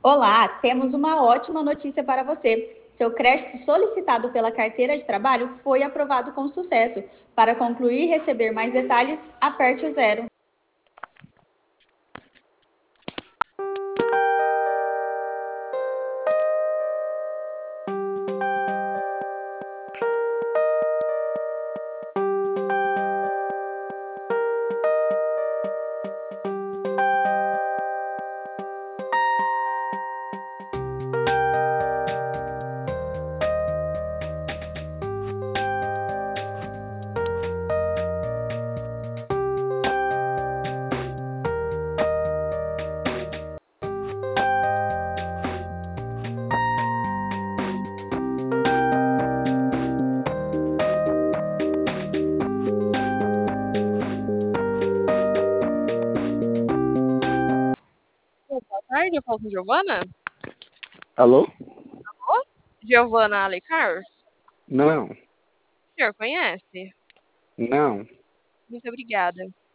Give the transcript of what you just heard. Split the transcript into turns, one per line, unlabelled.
Olá, temos uma ótima notícia para você. Seu crédito solicitado pela carteira de trabalho foi aprovado com sucesso. Para concluir e receber mais detalhes, aperte o zero.
Boa tarde, eu falo com Giovana.
Alô?
Ô, Giovana Alencar,
Não,
o senhor conhece?
não.
Muito obrigada.